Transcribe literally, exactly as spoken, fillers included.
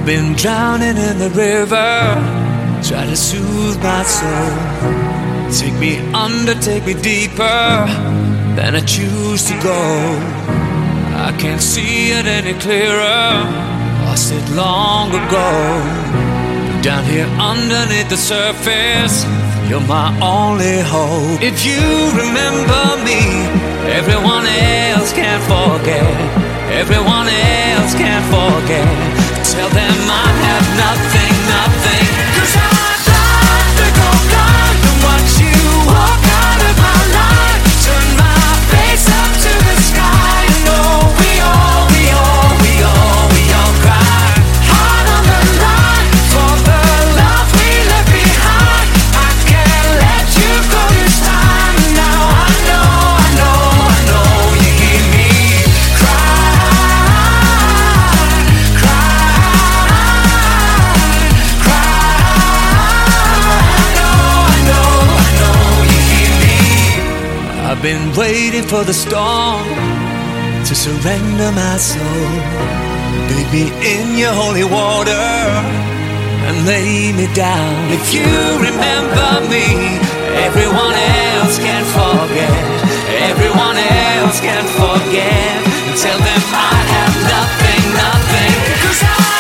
been drowning in the river, try to soothe my soul. Take me under, take me deeper than I choose to go. I can't see it any clearer, lost it long ago. But down here underneath the surface, you're my only hope. If you remember me, everyone else can't forget. Everyone else can't forget. Tell them I have nothing, nothing. 'Cause I'd like to go blind and watch you walk out of my life. Turn my face up to the sky. I know we all, we all, we all, we all cry. Heart on the line for the love we left behind. I can't let you go this time. Now I know, I know, I know you hear me cry, cry, cry. I know, I know, I know you hear me. I've been waiting for the storm to surrender my soul. Bathe me in your holy water and lay me down. If you remember me, everyone else can forget. Everyone else can forget. And tell them I have nothing, nothing. 'Cause I